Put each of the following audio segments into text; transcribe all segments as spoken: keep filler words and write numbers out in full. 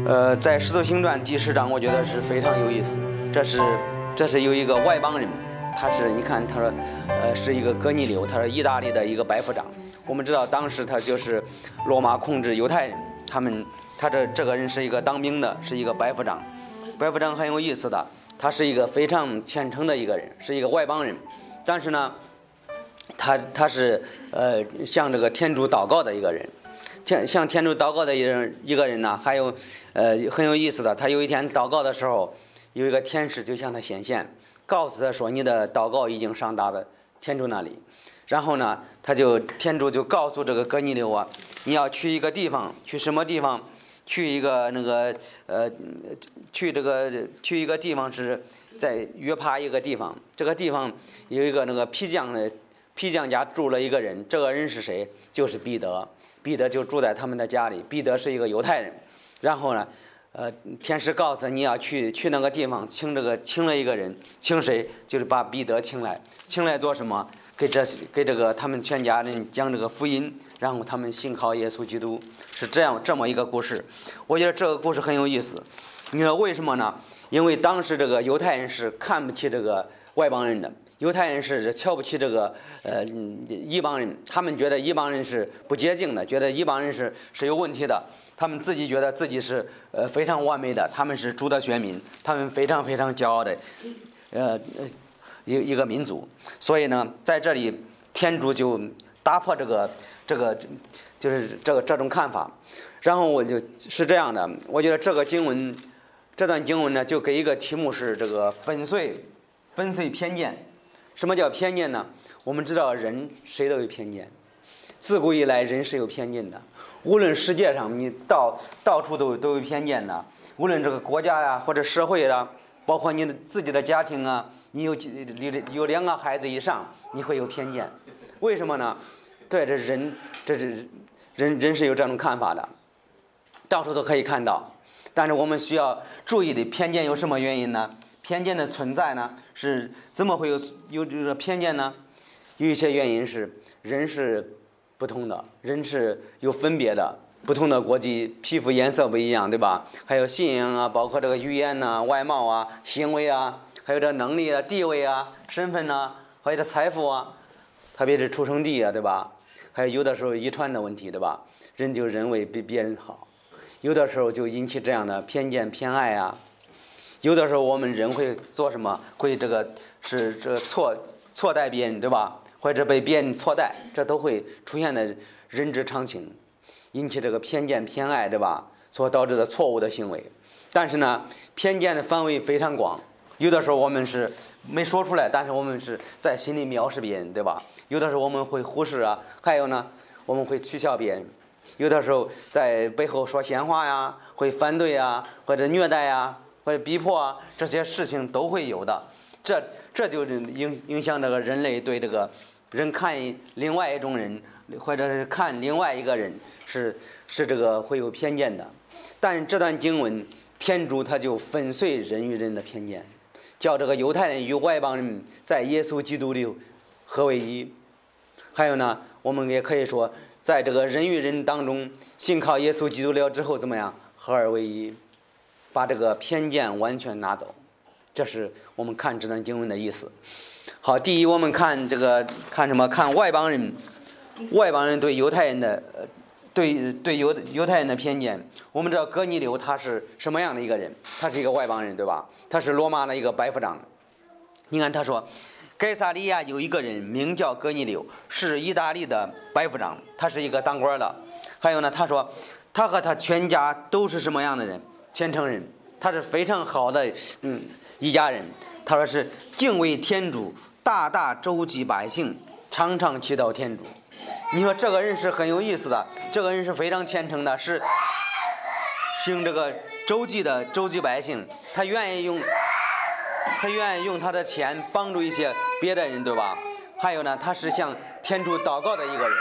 呃，在《使徒行传》第十章，我觉得是非常有意思。这是这是有一个外邦人，他是你看他说，呃，是一个哥尼流，他是意大利的一个百夫长。我们知道当时他就是罗马控制犹太人，他们他这这个人是一个当兵的，是一个百夫长。百夫长很有意思的，他是一个非常虔诚的一个人，是一个外邦人，但是呢，他他是呃向这个天主祷告的一个人。天向天主祷告的一人一个人呢，还有呃很有意思的，他有一天祷告的时候，有一个天使就向他显现，告诉他说你的祷告已经上达了天主那里。然后呢，他就天主就告诉这个哥尼流啊，你要去一个地方，去什么地方？去一个那个呃，去这个去一个地方是在约帕一个地方，这个地方有一个那个皮匠的皮匠家住了一个人，这个人是谁？就是彼得。彼得就住在他们的家里。彼得是一个犹太人。然后呢，呃，天使告诉他你要去去那个地方，请这个请了一个人，请谁？就是把彼得请来，请来做什么？给这给这个他们全家人讲这个福音，然后他们信靠耶稣基督，是这样这么一个故事。我觉得这个故事很有意思。你说为什么呢？因为当时这个犹太人是看不起这个外邦人的。犹太人是瞧不起这个呃异邦人，他们觉得异邦人是不洁净的，觉得异邦人是是有问题的，他们自己觉得自己是呃非常完美的，他们是主的选民，他们非常非常骄傲的呃一一个民族。所以呢，在这里天主就打破这个这个就是这个这种看法。然后我就是这样的，我觉得这个经文这段经文呢，就给一个题目是这个粉碎粉碎偏见。什么叫偏见呢？我们知道人谁都有偏见，自古以来人是有偏见的。无论世界上你到到处都都有偏见的，无论这个国家呀或者社会啊，包括你的自己的家庭啊，你有有两个孩子以上，你会有偏见。为什么呢？对，这人这是人人是有这种看法的，到处都可以看到。但是我们需要注意的偏见有什么原因呢？偏见的存在呢，是怎么会有有这个偏见呢？有一些原因是人是不同的，人是有分别的，不同的国籍，皮肤颜色不一样，对吧？还有信仰啊，包括这个语言呐、啊、外貌啊、行为啊，还有这能力啊、地位啊、身份啊，还有这财富啊，特别是出生地啊，对吧？还有有的时候遗传的问题，对吧？人就认为比别人好，有的时候就引起这样的偏见偏爱啊。有的时候我们人会做什么？会这个是这个错错待别人，对吧？或者被别人错待，这都会出现的人之常情，引起这个偏见偏爱，对吧？所导致的错误的行为。但是呢，偏见的范围非常广，有的时候我们是没说出来，但是我们是在心里藐视别人，对吧？有的时候我们会忽视啊，还有呢，我们会取笑别人，有的时候在背后说闲话呀，会反对啊，或者虐待呀。或者逼迫啊，这些事情都会有的，这这就是影影响这个人类对这个人看另外一种人，或者是看另外一个人是是这个会有偏见的。但这段经文，天主他就粉碎人与人的偏见，叫这个犹太人与外邦人在耶稣基督里合为一。还有呢，我们也可以说，在这个人与人当中，信靠耶稣基督了之后怎么样，合而为一。把这个偏见完全拿走，这是我们看这段经文的意思。好，第一，我们看这个看什么？看外邦人，外邦人对犹太人的，对对犹犹太人的偏见。我们知道哥尼流他是什么样的一个人？他是一个外邦人，对吧？他是罗马的一个百夫长。你看他说，该撒利亚有一个人名叫哥尼流，是意大利的百夫长，他是一个当官的。还有呢，他说他和他全家都是什么样的人？虔诚人，他是非常好的嗯一家人。他说是敬畏天主，大大周济百姓，常常祈祷天主。你说这个人是很有意思的，这个人是非常虔诚的，是是用这个周济的周济百姓，他愿意用他愿意用他的钱帮助一些别的人，对吧？还有呢，他是向天主祷告的一个人。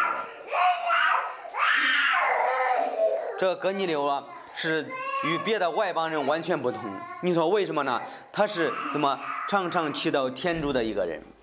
这个哥尼流啊，是与别的外邦人完全不同。你说为什么呢？他是怎么常常祈祷天主的一个人，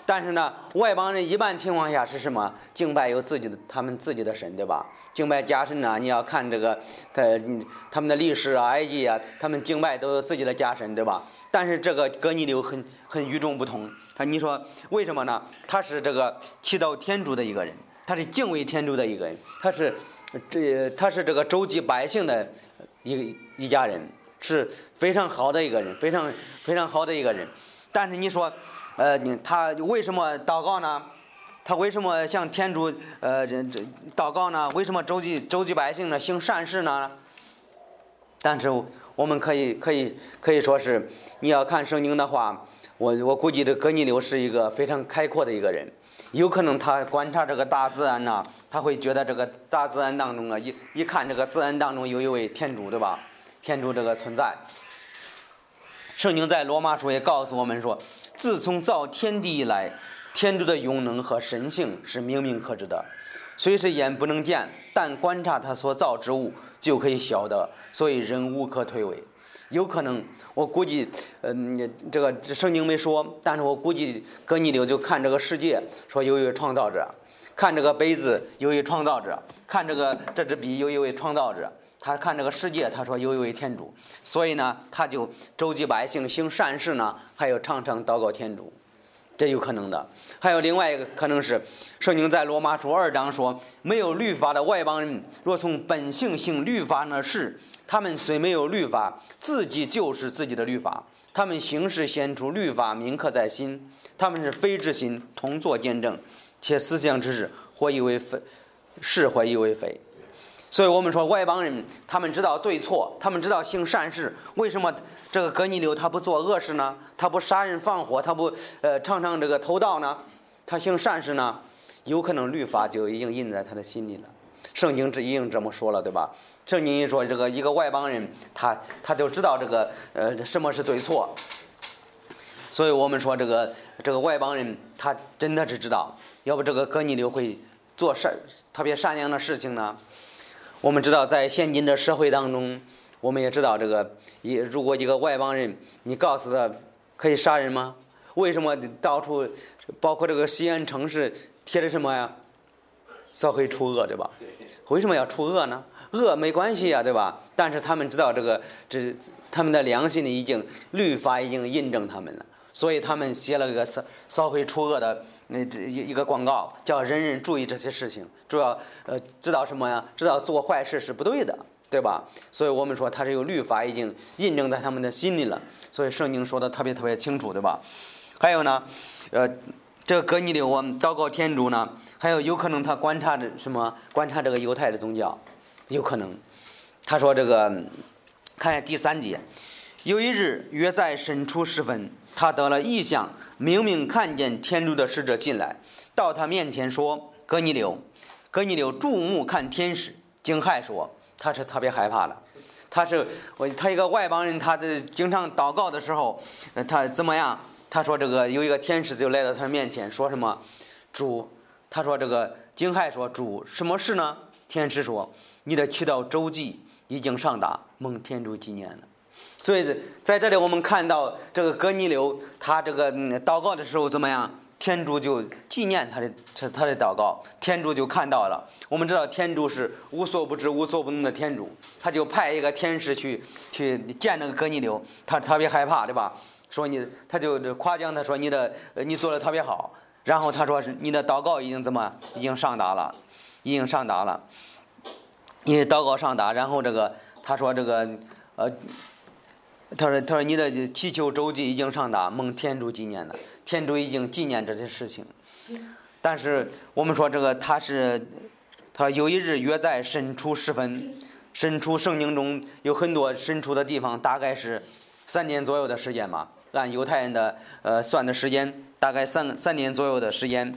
但是呢，外邦人一般情况下是什么？敬拜有自己的他们自己的神，对吧？敬拜假神呢，你要看这个他他们的历史啊、埃及啊，他们敬拜都有自己的假神，对吧？但是这个哥尼流很很与众不同。他你说为什么呢？他是这个祈祷天主的一个人，他是敬畏天主的一个人，他是这他是这个周济百姓的一一家人，是非常好的一个人，非常非常好的一个人。但是你说，呃，他为什么祷告呢？他为什么向天主呃这这祷告呢？为什么周济周济百姓呢？行善事呢？但是我们可以可以可以说是，你要看圣经的话，我我估计这哥尼流是一个非常开阔的一个人，有可能他观察这个大自然呐，他会觉得这个大自然当中啊，一一看这个自然当中有一位天主，对吧？天主这个存在。圣经在罗马书也告诉我们说，自从造天地以来，天主的永能和神性是明明可知的，虽是眼不能见，但观察他所造之物就可以晓得，所以人无可推诿。有可能我估计嗯，这个圣经没说，但是我估计哥尼流就看这个世界，说有一位创造者，看这个杯子有一位创造者，看这个这支笔有一位创造者，他看这个世界，他说有一位天主，所以呢他就周济百姓行善事呢，还有常常祷告天主，这有可能的。还有另外一个可能是，圣经在罗马书二章说，没有律法的外邦人，若从本性行律法呢事，他们虽没有律法，自己就是自己的律法。他们行事显出律法铭刻在心，他们是非之心，同作见证，且思想之事，或以为非，是或以为非。所以我们说外邦人，他们知道对错，他们知道行善事。为什么这个哥尼流他不做恶事呢？他不杀人放火，他不呃常常这个偷盗呢？他行善事呢？有可能律法就已经印在他的心里了。圣经已经这么说了，对吧？圣经一说这个一个外邦人，他他就知道这个呃什么是对错。所以我们说这个这个外邦人他真的是知道，要不这个哥尼流会做善特别善良的事情呢？我们知道在现今的社会当中，我们也知道这个一如果一个外邦人，你告诉他可以杀人吗？为什么到处包括这个西安城市贴着什么呀？扫黑除恶，对吧？为什么要除恶呢？恶没关系啊，对吧？但是他们知道这个这他们的良心已经律法已经印证他们了，所以他们写了个扫扫黑除恶的那这一个广告，叫人人注意这些事情，主要呃知道什么呀？知道做坏事是不对的，对吧？所以我们说他是有律法已经印证在他们的心里了，所以圣经说的特别特别清楚，对吧？还有呢，呃，这个哥尼流我们祷告天主呢，还有有可能他观察着什么？观察这个犹太的宗教，有可能。他说这个，看下第三节，有一日约在申初时分，他得了异象，明明看见天主的使者进来，到他面前说：“哥尼流。”哥尼流注目看天使，惊骇说：“他是特别害怕了。”他是我他一个外邦人，他这经常祷告的时候，他怎么样？他说这个有一个天使就来到他面前，说什么？主，他说这个惊骇说：“主，什么事呢？”天使说：“你的祈祷周记已经上达，蒙天主纪念了。”所以在这里我们看到这个哥尼流，他这个祷告的时候怎么样？天主就纪念他的他的祷告，天主就看到了。我们知道天主是无所不知、无所不能的天主，他就派一个天使去去见那个哥尼流，他特别害怕，对吧？说你，他就夸奖他说你的你做的特别好，然后他说是你的祷告已经怎么已经上达了，已经上达了，你的祷告上达，然后这个他说这个呃。他说：“他说你的祈求周记已经上达，蒙天主纪念了。天主已经纪念这些事情。但是我们说这个他是，他说有一日约在申初时分，申初圣经中有很多申初的地方，大概是三年左右的时间吧。按犹太人的呃算的时间，大概三三年左右的时间。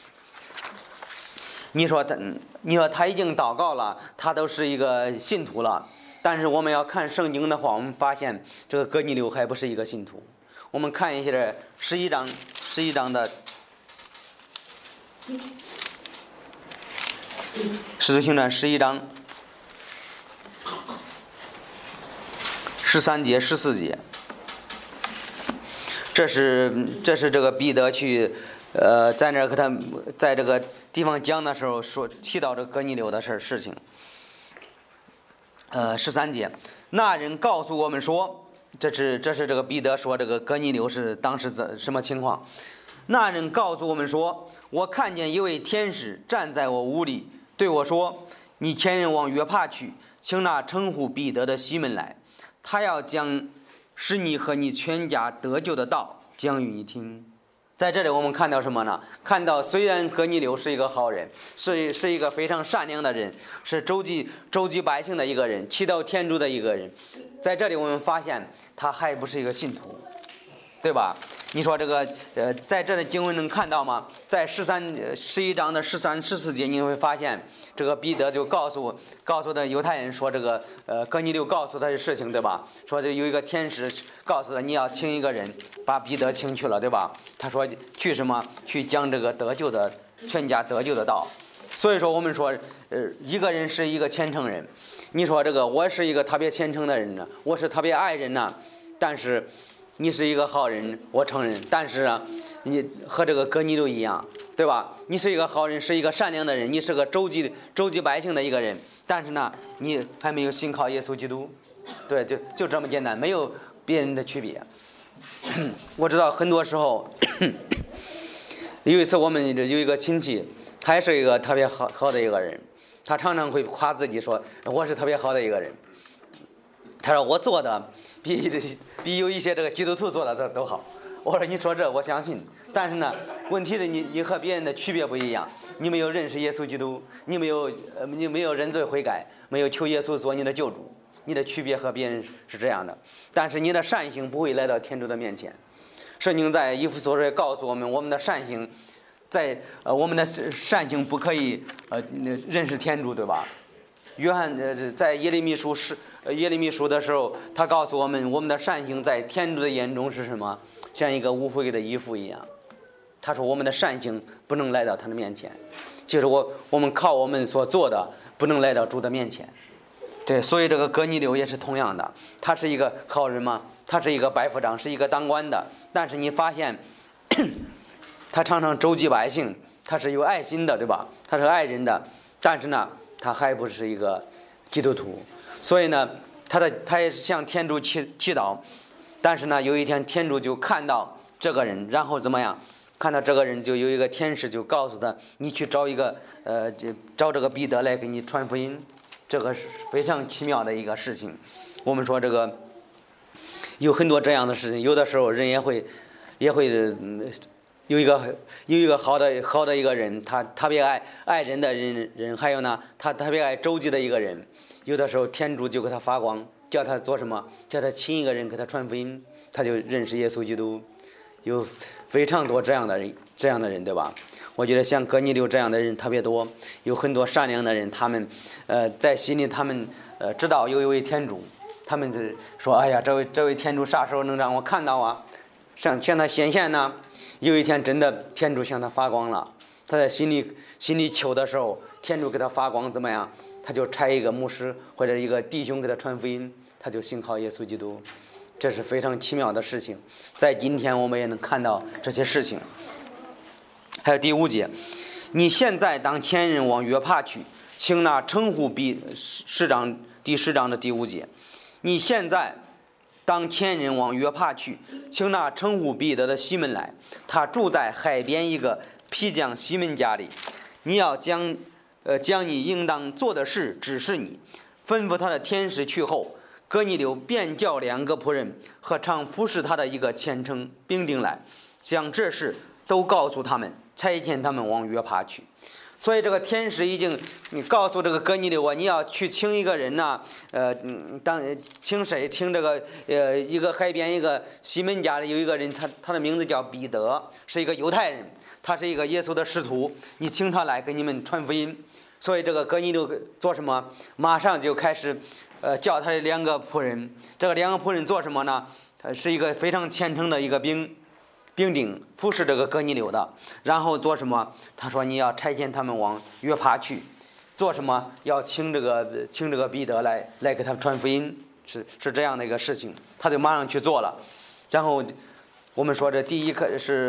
你说他，你说他已经祷告了，他都是一个信徒了。”但是我们要看圣经的话，我们发现这个哥尼流还不是一个信徒。我们看一下十一章，十一章的《使徒行传》十一章十三节、十四节。这是这是这个彼得去呃，在那儿和他在这个地方讲的时候说提到这哥尼流的事事情。呃，十三节，那人告诉我们说，这是这是这个彼得说这个哥尼流是当时怎什么情况？那人告诉我们说，我看见一位天使站在我屋里，对我说：“你前人往约帕去，请那称呼彼得的西门来，他要将使你和你全家得救的道讲与你听。”在这里我们看到什么呢？看到虽然哥尼流是一个好人，是是一个非常善良的人，是周济周济百姓的一个人，祈祷天主的一个人，在这里我们发现他还不是一个信徒，对吧？你说这个呃，在这里经文能看到吗？在十三十一章的十三十四节，你会发现这个彼得就告诉告诉的犹太人说，这个呃哥尼流告诉他的事情，对吧？说这有一个天使告诉他你要请一个人把彼得请去了，对吧？他说去什么？去讲这个得救的全家得救的道。所以说我们说呃一个人是一个虔诚人。你说这个我是一个特别虔诚的人呢，我是特别爱人呢，但是你是一个好人，我承认，但是啊，你和这个哥尼流一样，对吧？你是一个好人，是一个善良的人，你是个周济周济百姓的一个人，但是呢，你还没有信靠耶稣基督，对，就就这么简单，没有别人的区别。我知道很多时候，有一次我们有一个亲戚，他也是一个特别好好的一个人，他常常会夸自己说我是特别好的一个人。他说我做的比这比有一些这个基督徒做的都都好。我说你说这我相信，但是呢，问题是你你和别人的区别不一样，你没有认识耶稣基督，你没有呃你没有认罪悔改，没有求耶稣做你的救主，你的区别和别人是这样的。但是你的善行不会来到天主的面前。圣经在以弗所书告诉我们，我们的善行在呃我们的善行不可以呃认识天主，对吧？约翰呃在耶利米书是耶利米书的时候，他告诉我们，我们的善行在天主的眼中是什么？像一个污秽的衣服一样。他说我们的善行不能来到他的面前，就是我我们靠我们所做的不能来到主的面前。对，所以这个哥尼流也是同样的，他是一个好人吗？他是一个百夫长，是一个当官的，但是你发现他常常周济百姓，他是有爱心的，对吧？他是爱人的，但是呢他还不是一个基督徒。所以呢他的他也是向天主祈祈祷，但是呢有一天天主就看到这个人，然后怎么样？看到这个人就有一个天使就告诉他，你去找一个呃找这个彼得来给你传福音。这个是非常奇妙的一个事情。我们说这个有很多这样的事情，有的时候人也会也会、嗯、有一个有一个好的好的一个人，他特别爱爱人的人人，还有呢他特别爱周济的一个人，有的时候天主就给他发光，叫他做什么？叫他请一个人给他传福音，他就认识耶稣基督。有非常多这样的人这样的人，对吧？我觉得像哥尼流这样的人特别多，有很多善良的人，他们呃在心里他们呃知道有一位天主，他们就说哎呀，这位这位天主啥时候能让我看到啊？向向他显现呢？有一天真的天主向他发光了，他在心里心里求的时候，天主给他发光，怎么样？他就差一个牧师或者一个弟兄给他传福音，他就信靠耶稣基督。这是非常奇妙的事情，在今天我们也能看到这些事情。还有第五节，你现在当前人往约帕去，请那称呼比十章第十章的第五节，你现在当前人往约帕去，请那称呼彼得的西门来，他住在海边一个皮匠西门家里，你要将呃将你应当做的事指示你，吩咐他的天使去后。哥尼流便叫两个仆人和常服侍他的一个虔诚兵丁来，将这事都告诉他们，差遣他们往约帕去。所以这个天使已经你告诉这个哥尼流啊，你要去请一个人呐、啊，呃，当请谁？请这个呃一个海边一个西门家里有一个人，他他的名字叫彼得，是一个犹太人，他是一个耶稣的使徒，你请他来给你们传福音。所以这个哥尼流做什么？马上就开始。呃，叫他的两个仆人，这个两个仆人做什么呢？他是一个非常虔诚的一个兵兵丁，服侍这个哥尼流的。然后做什么？他说你要差遣他们往约帕去，做什么？要请这个请这个彼得来来给他们传福音，是是这样的一个事情。他就马上去做了。然后我们说这第一课是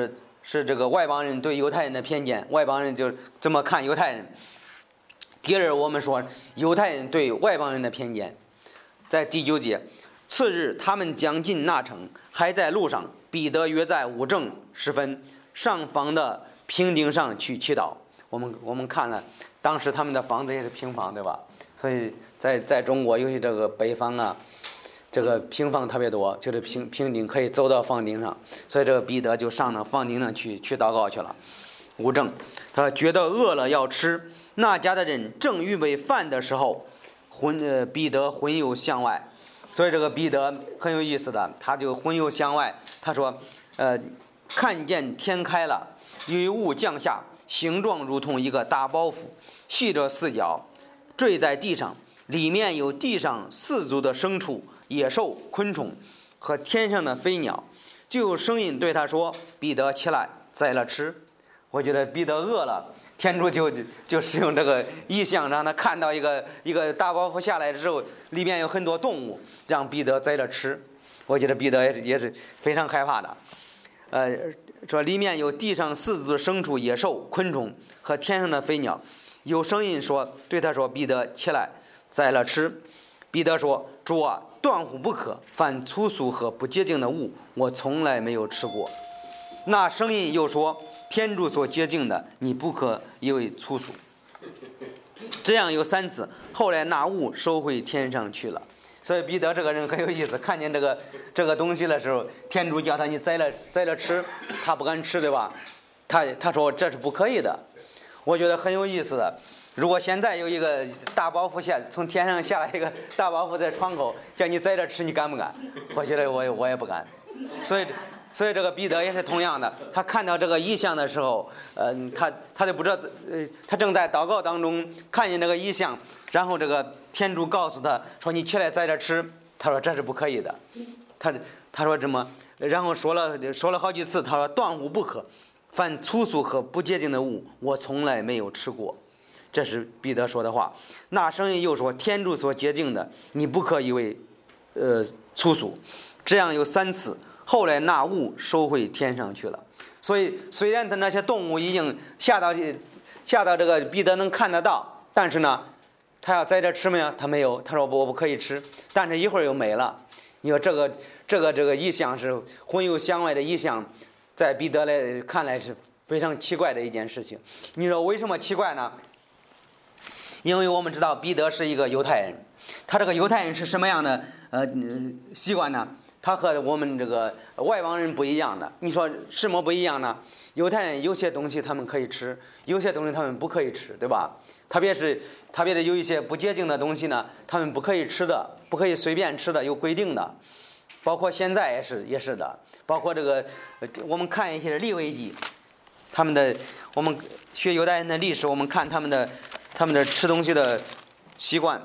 是这个外邦人对犹太人的偏见，外邦人就这么看犹太人。第二，我们说犹太人对外邦人的偏见，在第九节，次日他们将近那城，还在路上，彼得约在午正时分上房的平顶上去祈祷。我们我们看了，当时他们的房子也是平房，对吧？所以在在中国，尤其这个北方啊，这个平房特别多，就是平平顶可以走到房顶上，所以这个彼得就上了房顶上去去祷告去了。午正，他觉得饿了要吃，那家的人正预备饭的时候，魂呃彼得魂游向外。所以这个彼得很有意思的，他就魂游向外。他说，呃，看见天开了，有一雾降下，形状如同一个大包袱，系着四角，坠在地上，里面有地上四足的牲畜、野兽、昆虫和天上的飞鸟。就有声音对他说：“彼得起来，宰了吃。”我觉得彼得饿了，天主就就使用这个意象，让他看到一个一个大包袱下来之后，里面有很多动物，让彼得宰了吃。我觉得彼得也是也是非常害怕的。呃，说里面有地上四足的牲畜、野兽、昆虫和天上的飞鸟。有声音说对他说：“彼得起来，宰了吃。”彼得说：“主啊，断乎不可！凡粗俗和不洁净的物，我从来没有吃过。”那声音又说：“天主所洁净的，你不可以为粗俗。”这样有三次。后来那物收回天上去了。所以彼得这个人很有意思，看见这个这个东西的时候，天主叫他你宰了宰了吃，他不敢吃，对吧？他他说这是不可以的。我觉得很有意思的。如果现在有一个大包袱下从天上下来一个大包袱在窗口，叫你宰着吃，你敢不敢？我觉得我也我也不敢。所以所以这个彼得也是同样的，他看到这个异象的时候，呃，他他就不知道，呃，他正在祷告当中看见这个异象，然后这个天主告诉他说：“你起来宰着吃。”他说：“这是不可以的。”他他说这么，然后说了说了好几次，他说：“断乎不可，凡粗俗和不洁净的物，我从来没有吃过。”这是彼得说的话。那声音又说：“天主所洁净的，你不可以为呃粗俗。”这样有三次。后来那物收回天上去了。所以虽然他那些动物已经下到下到这个彼得能看得到，但是呢，他要在这吃没有？他没有。他说我不可以吃。但是一会儿又没了。你说这个这个这个意象是魂游向外的意象，在彼得来看来是非常奇怪的一件事情。你说为什么奇怪呢？因为我们知道彼得是一个犹太人，他这个犹太人是什么样的呃习惯呢？他和我们这个外邦人不一样的。你说什么不一样呢？犹太人有些东西他们可以吃，有些东西他们不可以吃，对吧？特别是特别的有一些不洁净的东西呢，他们不可以吃的，不可以随便吃的，有规定的。包括现在也是也是的，包括这个我们看一些利未记，他们的我们学犹太人的历史，我们看他们的他们的吃东西的习惯。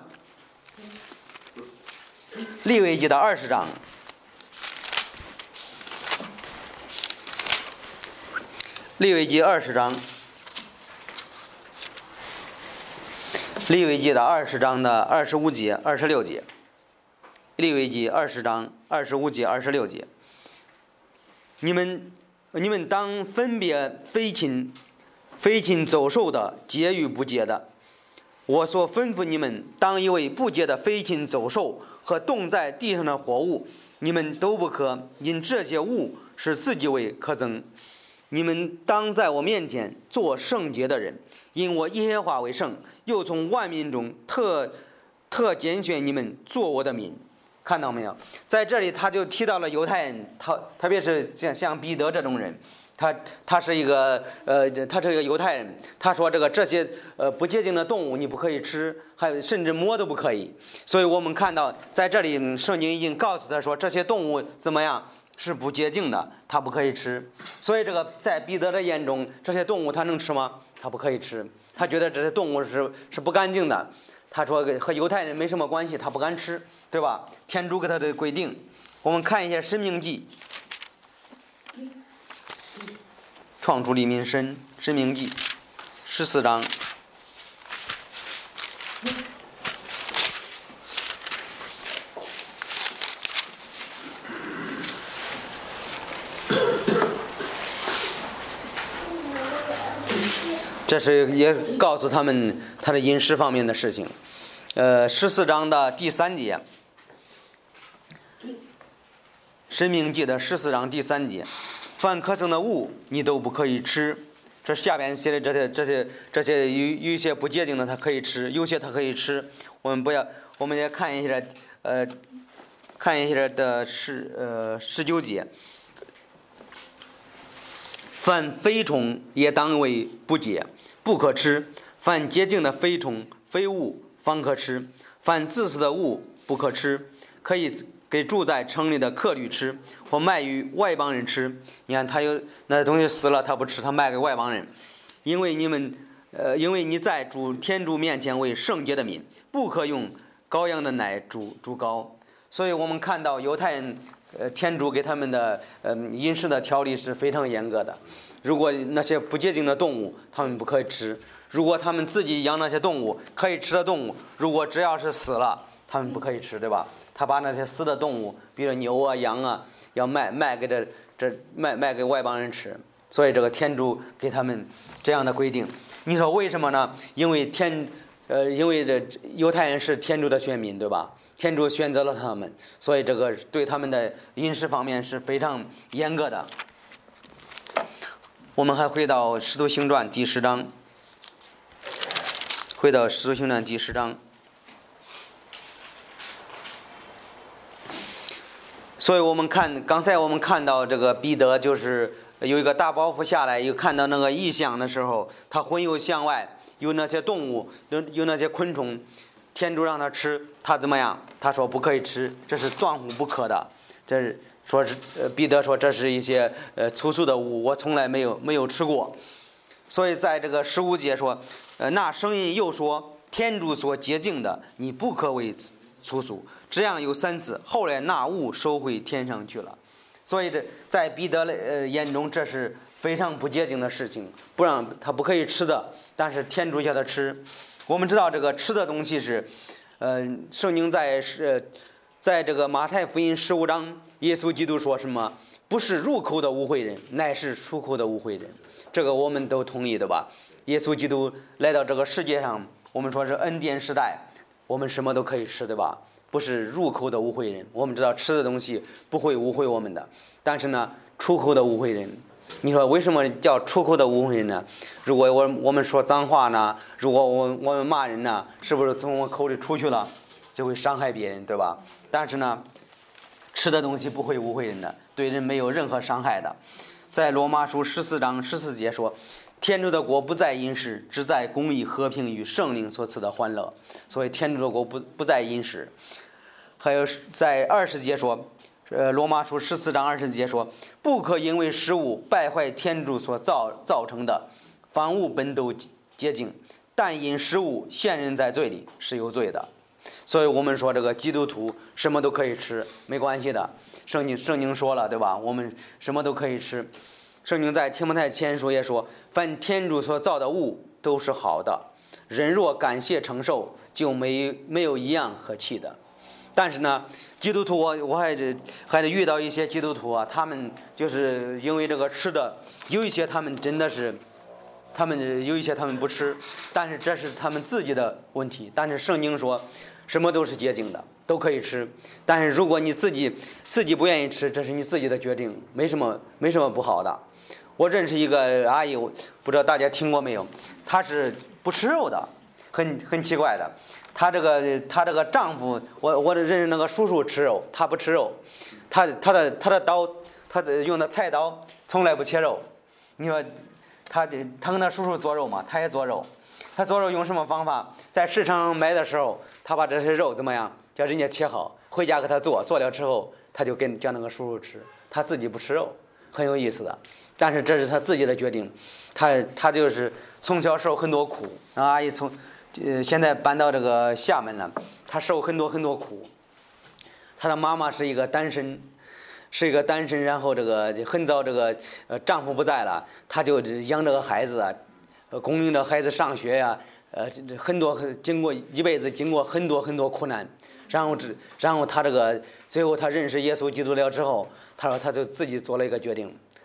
利未记的二十章。利未记二十章，利未记的二十章的二十五节、二十六节。利未记二十章二十五节、二十六节。你们你们当分别飞禽、飞禽走兽的洁与不洁的。我所吩咐你们，当以为不洁的飞禽走兽和动在地上的活物，你们都不可因这些物使自己为可憎。你们当在我面前做圣洁的人，因我耶和华为圣，又从万民中特特拣选你们做我的民。看到没有？在这里他就提到了犹太人，他特别是像像彼得这种人，他他是一个呃，他是一个犹太人。他说这个这些呃不洁净的动物你不可以吃，还有甚至摸都不可以。所以我们看到在这里圣经已经告诉他说这些动物怎么样？是不洁净的，他不可以吃。所以这个在彼得的眼中，这些动物他能吃吗？他不可以吃。他觉得这些动物是是不干净的。他说和犹太人没什么关系，他不敢吃，对吧？天主给他的规定。我们看一下申命记，创出利民申申命记十四章。 这是也告诉他们他的饮食方面的事情。呃，十四章的第三节，申命记的十四章第三节，凡可憎的物你都不可以吃。这下边写的这些这些这些有有一些不洁净的，它可以吃，有些它可以吃。我们不要，我们也看一下，呃，看一下的十呃十九节，凡飞虫也当为不洁，不可吃；凡洁净的飞虫、飞物方可吃；凡自死的物不可吃，可以给住在城里的客旅吃，或卖与外邦人吃。你看，他有那东西死了，他不吃，他卖给外邦人。因为你们，呃，因为你在主天主面前为圣洁的民，不可用羔羊的奶煮煮膏。所以我们看到犹太人，呃，天主给他们的呃饮食的条例是非常严格的。如果那些不洁净的动物，他们不可以吃；如果他们自己养那些动物，可以吃的动物，如果只要是死了，他们不可以吃，对吧？他把那些死的动物，比如牛啊、羊啊，要卖卖给这这卖卖给外邦人吃。所以这个天主给他们这样的规定。你说为什么呢？因为天，呃，因为这犹太人是天主的选民，对吧？天主选择了他们，所以这个对他们的饮食方面是非常严格的。我们还回到《使徒行传》第十章，回到《使徒行传》第十章。所以我们看，刚才我们看到这个彼得就是有一个大包袱下来，又看到那个异象的时候，他魂游向外，有那些动物，有有那些昆虫，天主让他吃，他怎么样？他说不可以吃，这是断乎不可的。这是说是呃彼得说这是一些呃粗俗的物，我从来没有没有吃过。所以在这个十五节说，呃那声音又说，天主所洁净的，你不可为粗俗。这样有三次，后来那物收回天上去了。所以这在彼得的呃眼中，这是非常不洁净的事情，不让他不可以吃的，但是天主叫他吃。我们知道这个吃的东西是，呃，圣经在是，在这个马太福音十五章，耶稣基督说什么？不是入口的污秽人，乃是出口的污秽人。这个我们都同意的吧？耶稣基督来到这个世界上，我们说是恩典时代，我们什么都可以吃，对吧？不是入口的污秽人。我们知道吃的东西不会污秽我们的，但是呢，出口的污秽人，你说为什么叫出口的污秽人呢？如果我我们说脏话呢，如果我我们骂人呢，是不是从我口里出去了，就会伤害别人，对吧？但是呢，吃的东西不会污秽人的，对人没有任何伤害的。在罗马书十四章十四节说，天主的国不在饮食，只在公义、和平与圣灵所赐的欢乐。所以天主的国不不在饮食。还有在二十节说，呃，罗马书十四章二十节说，不可因为食物败坏天主所造造成的，凡物本都洁净，但因食物陷人在罪里是有罪的。所以我们说这个基督徒什么都可以吃，没关系的。圣经圣经说了，对吧？我们什么都可以吃。圣经在提摩太前书也说，凡天主所造的物都是好的，人若感谢承受，就没没有一样可弃的。但是呢，基督徒我我还得还得遇到一些基督徒啊，他们就是因为这个吃的，有一些他们真的是，他们有一些他们不吃，但是这是他们自己的问题。但是圣经说，什么都是洁净的，都可以吃。但是如果你自己自己不愿意吃，这是你自己的决定，没什么没什么不好的。我认识一个阿姨，不知道大家听过没有？她是不吃肉的，很很奇怪的。她这个她这个丈夫，我我认识那个叔叔吃肉，他不吃肉。他他的他的刀，他的用的菜刀从来不切肉。你说他他跟他叔叔做肉嘛，他也做肉。他做肉用什么方法？在市场上买的时候，他把这些肉怎么样？叫人家切好，回家给他做，做了之后，他就跟叫那个叔叔吃，他自己不吃肉，很有意思的。但是这是他自己的决定，他他就是从小受很多苦。然后阿姨从呃现在搬到这个厦门了，他受很多很多苦。他的妈妈是一个单身，是一个单身，然后这个很早这个呃丈夫不在了，他就养这个孩子啊，呃供应着孩子上学呀、啊，呃很多经过一辈子经过很多很多苦难，然后这然后他这个最后他认识耶稣基督了之后，他说他就自己做了一个决定。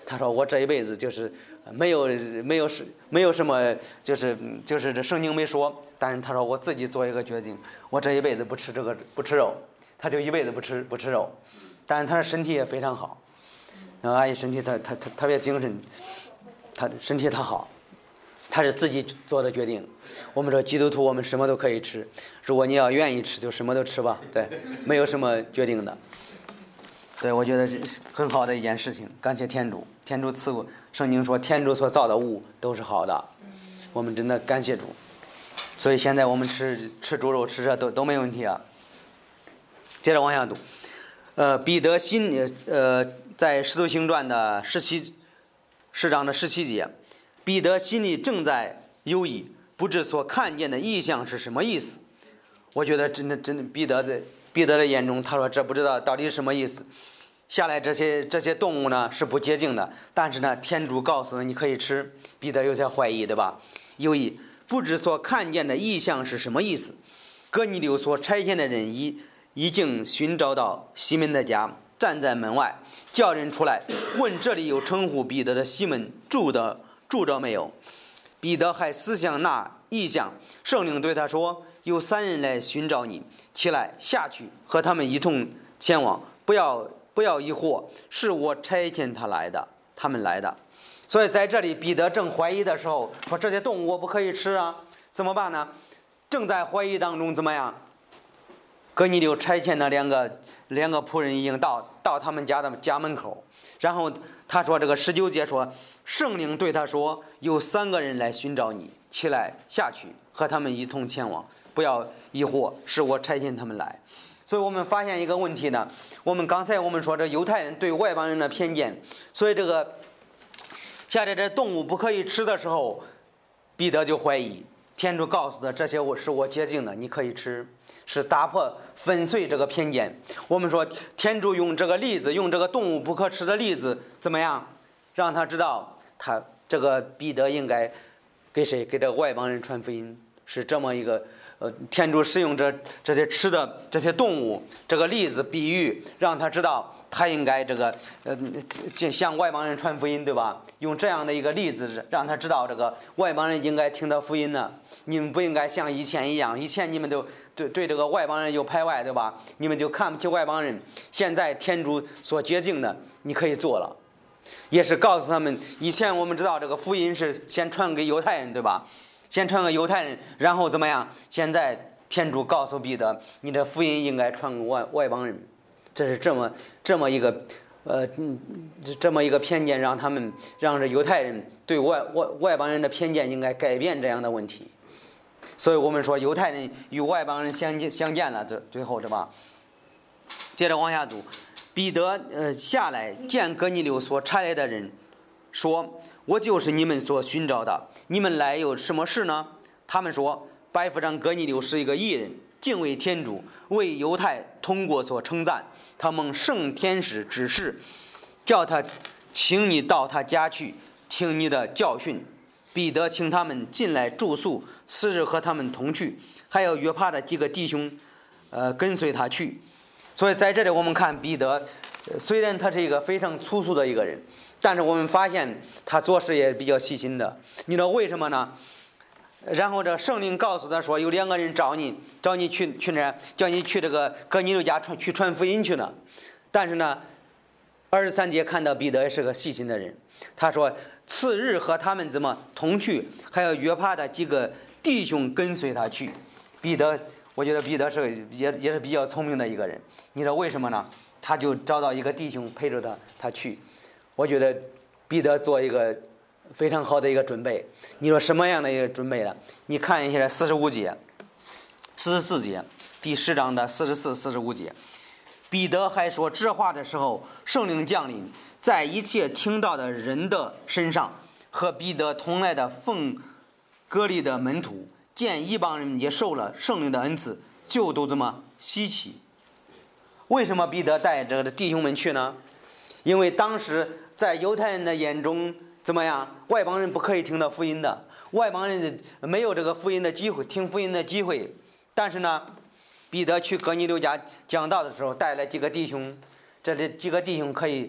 他说我这一辈子就是没有没有是没有什么就是就是这圣经没说，但是他说我自己做一个决定，我这一辈子不吃这个不吃肉，他就一辈子不吃不吃肉，但是他的身体也非常好，阿姨身体他他他特别精神，他身体他好，他是自己做的决定。我们说基督徒我们什么都可以吃，如果你要愿意吃就什么都吃吧，对，没有什么决定的。对，我觉得是很好的一件事情，感谢天主，天主赐我，圣经说天主所造的物都是好的，我们真的感谢主，所以现在我们吃吃猪肉吃这都都没问题啊。接着往下读，呃，彼得心呃在使徒行传的十七十章的十七节，彼得心里正在犹疑，不知所看见的异象是什么意思。我觉得真的真的彼得在彼得的眼中，他说这不知道到底是什么意思。下来这些这些动物呢是不洁净的，但是呢天主告诉了你可以吃，彼得有些怀疑，对吧？犹疑不知所看见的异象是什么意思。哥尼流所差遣的人已已经寻找到西门的家，站在门外，叫人出来问这里有称呼彼得的西门住的住着没有。彼得还思想那异象，圣灵对他说，有三人来寻找你，起来下去和他们一同前往，不要不要疑惑，是我差遣他来的，他们来的。所以在这里彼得正怀疑的时候，说这些动物我不可以吃啊，怎么办呢？正在怀疑当中，怎么样？哥尼流差遣的两个两个仆人已经到到他们家的家门口，然后他说这个十九节说，圣灵对他说，有三个人来寻找你，起来下去和他们一同前往，不要疑惑，是我差遣他们来。所以我们发现一个问题呢，我们刚才我们说这犹太人对外邦人的偏见，所以这个下来这动物不可以吃的时候，彼得就怀疑，天主告诉他这些我是我洁净的，你可以吃，是打破粉碎这个偏见。我们说天主用这个例子，用这个动物不可吃的例子怎么样，让他知道他这个彼得应该给谁？给这个外邦人传福音，是这么一个呃，天主使用这这些吃的这些动物这个例子比喻，让他知道他应该这个呃向外邦人传福音，对吧？用这样的一个例子让他知道这个外邦人应该听到福音呢。你们不应该像以前一样，以前你们都对对这个外邦人有排外，对吧？你们就看不起外邦人。现在天主所洁净的你可以做了，也是告诉他们，以前我们知道这个福音是先传给犹太人，对吧？先传给犹太人，然后怎么样？现在天主告诉彼得，你的福音应该传给外外邦人。这是这么这么一个呃这么一个偏见，让他们让这犹太人对外外外邦人的偏见应该改变这样的问题。所以我们说犹太人与外邦人相见相见了，这最后是吧？接着往下读，彼得呃下来见哥尼流所差来的人，说，我就是你们所寻找的，你们来有什么事呢？他们说，百夫长哥尼流是一个义人，敬畏天主，为犹太通过所称赞，他蒙圣天使指示，叫他请你到他家去听你的教训。彼得请他们进来住宿，次日和他们同去，还有约帕的几个弟兄呃跟随他去。所以在这里我们看彼得，虽然他是一个非常粗俗的一个人，但是我们发现他做事也比较细心的。你知道为什么呢？然后这圣灵告诉他说，有两个人找你，找你去去哪，叫你去这个哥尼流家传去传福音去呢。但是呢，二十三节看到彼得是个细心的人，他说次日和他们怎么同去，还有约帕的几个弟兄跟随他去。彼得，我觉得彼得是也也是比较聪明的一个人。你知道为什么呢？他就找到一个弟兄陪着他他去。我觉得彼得做一个非常好的一个准备。你说什么样的一个准备呢？你看一下四十五节、四十四节，第十章的四十四、四十五节。彼得还说这话的时候，圣灵降临在一切听到的人的身上，和彼得同来的奉割礼的门徒见一帮人也受了圣灵的恩赐，就都这么稀奇。为什么彼得带这个弟兄们去呢？因为当时在犹太人的眼中怎么样？外邦人不可以听到福音的，外邦人没有这个福音的机会，听福音的机会。但是呢，彼得去哥尼流家讲道的时候，带来几个弟兄，这里几个弟兄可以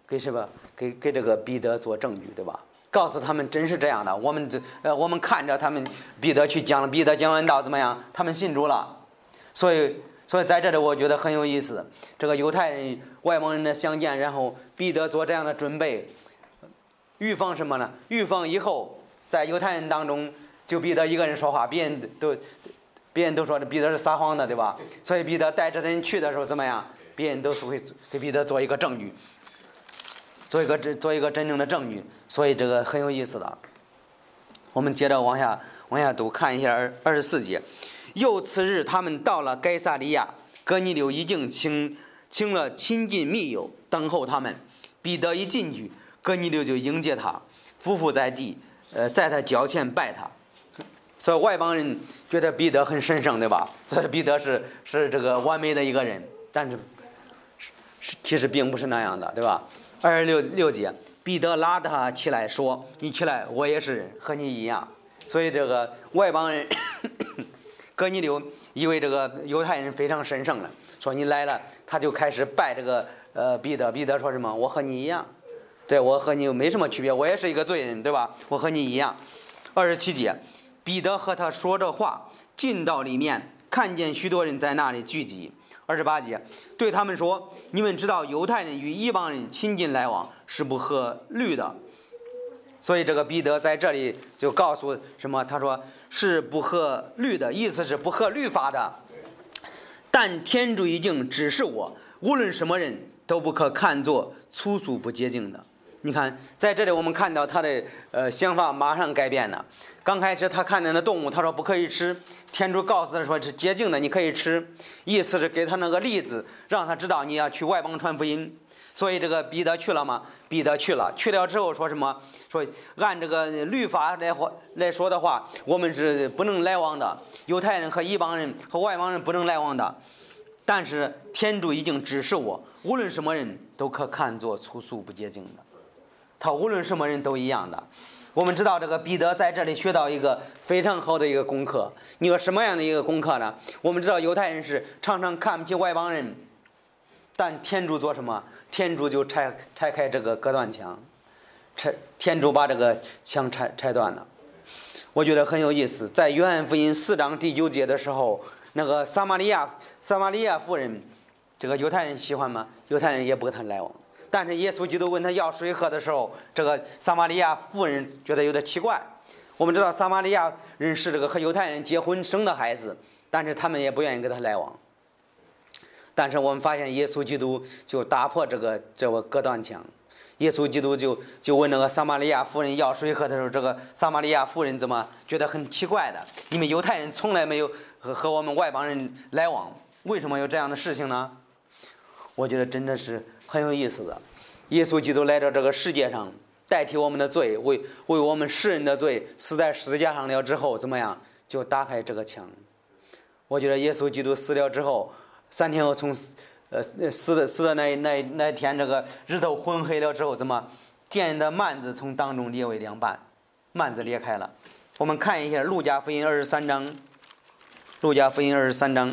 给什么？给给这个彼得做证据，对吧？告诉他们真是这样的。我们这呃，我们看着他们彼得去讲了，彼得讲完道怎么样？他们信主了。所以，所以在这里我觉得很有意思。这个犹太人、外邦人的相见，然后彼得做这样的准备，预防什么呢？预防以后在犹太人当中，就彼得一个人说话，别人都别人都说这彼得是撒谎的，对吧？所以彼得带着人去的时候怎么样？别人都是会给彼得做一个证据。做一个真做一个真正的证据，所以这个很有意思的。我们接着往下往下读，看一下二二十四节。又次日，他们到了该撒利亚，哥尼流已经请请了亲近密友等候他们。彼得一进去，哥尼流就迎接他，俯伏在地，呃，在他脚前拜他。所以外邦人觉得彼得很神圣，对吧？所以彼得是是这个完美的一个人，但是其实并不是那样的，对吧？二十六六节，彼得拉他起来说：“你起来，我也是人，和你一样。”所以这个外邦人哥尼流以为这个犹太人非常神圣了，说你来了，他就开始拜这个呃彼得。彼得说什么？我和你一样，对我和你没什么区别，我也是一个罪人，对吧？我和你一样。二十七节，彼得和他说着话，进到里面，看见许多人在那里聚集。二十八节，对他们说：“你们知道犹太人与异邦人亲近来往是不合律的。”所以这个彼得在这里就告诉什么？他说是不合律的，意思是不合律法的。但天主已经指示我，无论什么人都不可看作粗俗不洁净的。你看，在这里我们看到他的呃想法马上改变了。刚开始他看见的动物，他说不可以吃，天主告诉他说是洁净的，你可以吃，意思是给他那个例子，让他知道你要去外邦传福音。所以这个彼得去了吗？彼得去了，去了之后说什么？说按这个律法来来说的话，我们是不能来往的，犹太人和异邦人和外邦人不能来往的。但是天主已经指示我，无论什么人都可看作粗俗不洁净的。他无论什么人都一样的。我们知道这个彼得在这里学到一个非常好的一个功课。你说什么样的一个功课呢？我们知道犹太人是常常看不起外邦人，但天主做什么？天主就拆拆开这个隔断墙，拆天主把这个墙拆拆断了。我觉得很有意思。在约翰福音四章第九节的时候，那个撒玛利亚撒玛利亚妇人，这个犹太人喜欢吗？犹太人也不跟他来往。但是耶稣基督问他要水喝的时候，这个撒玛利亚妇人觉得有点奇怪。我们知道撒玛利亚人是这个和犹太人结婚生的孩子，但是他们也不愿意跟他来往。但是我们发现耶稣基督就打破这个这个隔断墙。耶稣基督就就问那个撒玛利亚妇人要水喝的时候，这个撒玛利亚妇人怎么觉得很奇怪的？因为犹太人从来没有和和我们外邦人来往，为什么有这样的事情呢？我觉得真的是很有意思的。耶稣基督来到这个世界上，代替我们的罪，为为我们世人的罪死在十字架上了之后，怎么样就打开这个墙？我觉得耶稣基督死了之后，三天后从呃死的死的那那那天，这个日头昏黑了之后，怎么殿的幔子从当中裂为两半，幔子裂开了。我们看一下路加福音二十三章，路加福音二十三章。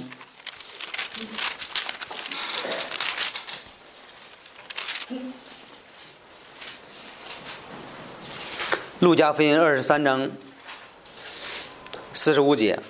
路加福音二十三章四十五节，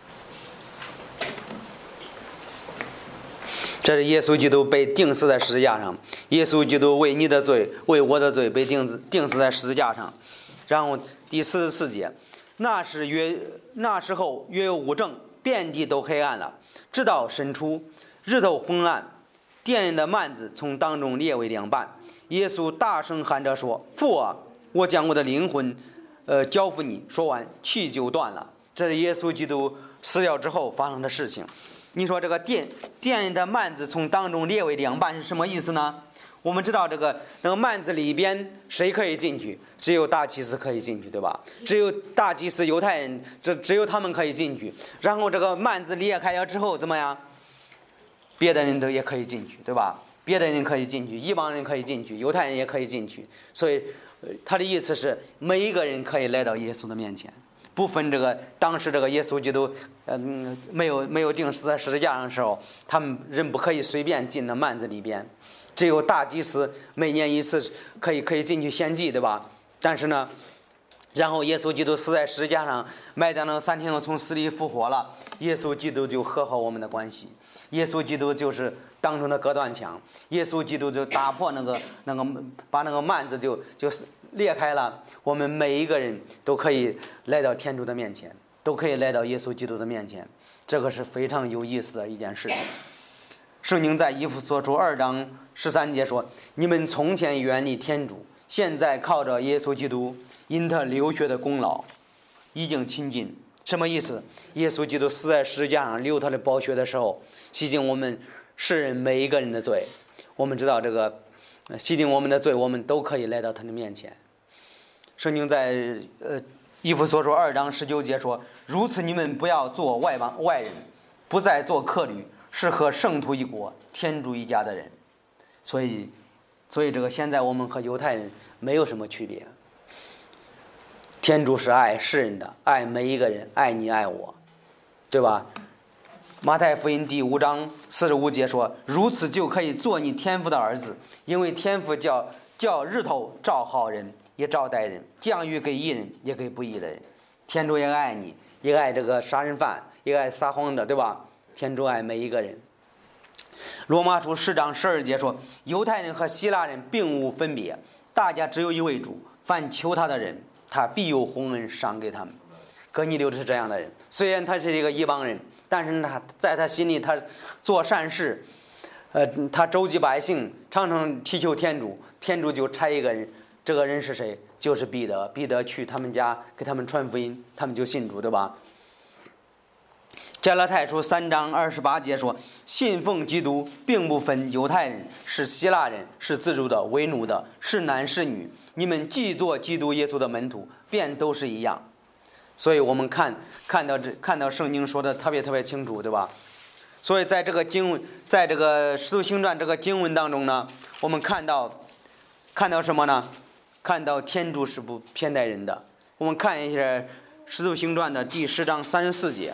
这是耶稣基督被钉死在十字架上。耶稣基督为你的罪，为我的罪被钉死钉死在十字架上。然后第四十四节，那时约那时候约有五正，遍地都黑暗了，直到深处，日头昏暗，殿的幔子从当中裂为两半。耶稣大声喊着说：“父啊，我将我的灵魂，呃，交付你。”说完，气就断了。这是耶稣基督死了之后发生的事情。你说这个殿殿的幔子从当中裂为两半是什么意思呢？我们知道这个那个幔子里边谁可以进去？只有大祭司可以进去，对吧？只有大祭司犹太人，这只有他们可以进去。然后这个幔子裂开了之后怎么样？别的人都也可以进去，对吧？别的人可以进去，异邦人可以进去，犹太人也可以进去。所以他的意思是每一个人可以来到耶稣的面前，不分这个当时这个耶稣基督嗯、呃、没有没有钉死在十字架上的时候，他们人不可以随便进那幔子里边。 只有大祭司每年一次可以可以进去献祭，对吧？但是呢，然后耶稣基督死在十字架上，埋葬了三天后从死里复活了，耶稣基督就和好我们的关系。耶稣基督就是当中的隔断墙，耶稣基督就打破那个那个把那个幔子就就裂开了，我们每一个人都可以来到天主的面前，都可以来到耶稣基督的面前，这个是非常有意思的一件事情。圣经在以弗所书二章十三节说：“你们从前远离天主，现在靠着耶稣基督因他流血的功劳，已经亲近。”什么意思？耶稣基督死在十字架上流他的宝血的时候，洗净我们世人每一个人的罪。我们知道这个洗净我们的罪，我们都可以来到他的面前。圣经在呃以弗所书二章十九节说：“如此你们不要做外邦外人，不再做客旅，是和圣徒一国，天主一家的人。”所以，所以这个现在我们和犹太人没有什么区别。天主是爱世人的，爱每一个人，爱你爱我，对吧？马太福音第五章四十五节说：“如此就可以做你天父的儿子，因为天父叫叫日头照好人，也照待人，降雨给义人，也给不义的人。天主也爱你，也爱这个杀人犯，也爱撒谎的，对吧？天主爱每一个人。”罗马书十章十二节说：“犹太人和希腊人并无分别，大家只有一位主，凡求他的人，他必有洪恩赏给他们。”哥尼流是这样的人，虽然他是一个异邦人，但是他在他心里他做善事，呃，他周济百姓，常常祈求天主，天主就差一个人，这个人是谁？就是彼得。彼得去他们家给他们传福音，他们就信主，对吧？加拉太书三章二十八节说：“信奉基督并不分犹太人，是希腊人，是自主的，为奴的，是男是女，你们既做基督耶稣的门徒，便都是一样。”所以我们看看到这看到圣经说的特别特别清楚，对吧？所以在这个经文，在这个使徒行传这个经文当中呢，我们看到看到什么呢？看到天主是不偏待人的。我们看一下使徒行传的第十章三十四节。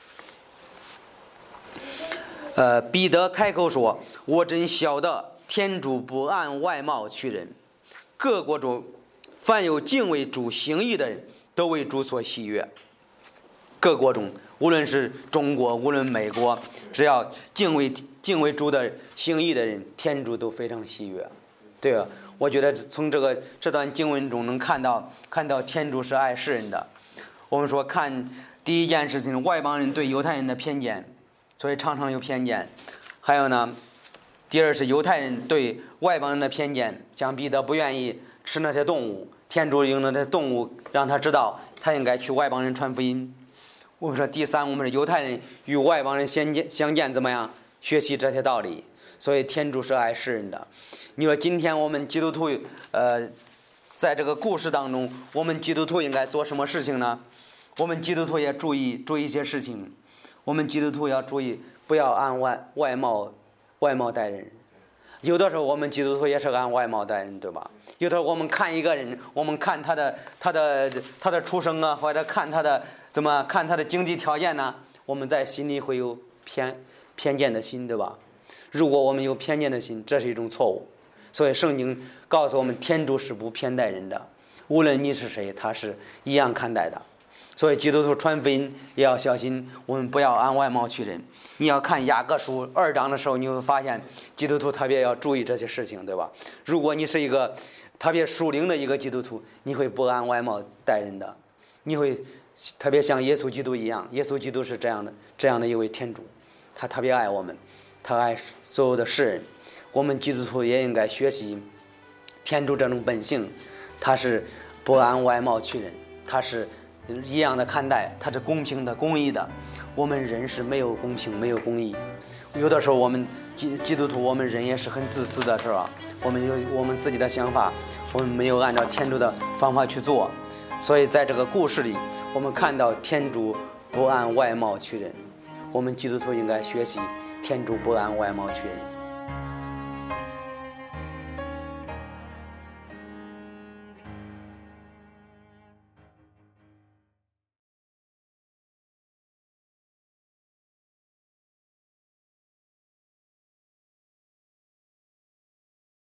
呃，彼得开口说：“我真晓得天主不按外貌取人，各国中凡有敬畏主行义的人，都为主所喜悦。”各国中，无论是中国，无论美国，只要敬畏敬畏主的行义的人，天主都非常喜悦。对啊，我觉得从这个这段经文中能看到看到天主是爱世人的。我们说看第一件事情，外邦人对犹太人的偏见，所以常常有偏见。还有呢，第二是犹太人对外邦人的偏见，像彼得不愿意吃那些动物，天主用那些动物让他知道他应该去外邦人传福音。我们说第三，我们是犹太人与外邦人相见相见怎么样？学习这些道理。所以天主是爱世人的。你说今天我们基督徒，呃，在这个故事当中，我们基督徒应该做什么事情呢？我们基督徒也注意注意一些事情。我们基督徒要注意，不要按外外貌外貌待人。有的时候我们基督徒也是按外貌待人，对吧？有的时候我们看一个人，我们看他的他的他的出生啊，或者看他的怎么看他的经济条件呢？我们在心里会有偏偏见的心，对吧？如果我们有偏见的心，这是一种错误。所以圣经告诉我们，天主是不偏待人的，无论你是谁，他是一样看待的。所以基督徒传福音也要小心，我们不要按外貌取人。你要看雅各书二章的时候，你会发现基督徒特别要注意这些事情，对吧？如果你是一个特别属灵的一个基督徒，你会不按外貌待人的，你会特别像耶稣基督一样。耶稣基督是这样的这样的一位天主，他特别爱我们，他爱所有的世人。我们基督徒也应该学习天主这种本性，他是不按外貌取人，他是一样的看待，他是公平的公义的。我们人是没有公平没有公义，有的时候我们基基督徒我们人也是很自私的，是吧？我们有我们自己的想法，我们没有按照天主的方法去做。所以在这个故事里，我们看到天主不按外貌取人，我们基督徒应该学习天主不按外貌取人。